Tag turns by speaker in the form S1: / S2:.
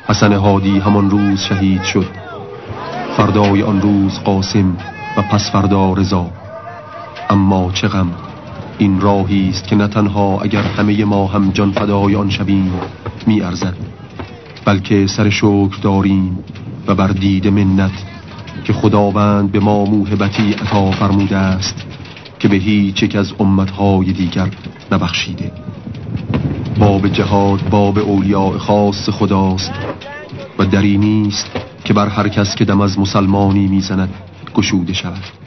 S1: حسن هادی همان روز شهید شد، فردای آن روز قاسم و پس فردا رضا. اما چه غم، این راهی است که نه تنها اگر همه ما هم جان فدای آن شویم می ارزد، بلکه سر شکر داریم و بر دید منت که خداوند به ما موهبتی عطا فرموده است که به هیچ یک از امتهای دیگر نبخشیده. باب جهاد باب اولیاء خاص خداست و دری نیست که بر هر کس که دم از مسلمانی میزند گشوده شود.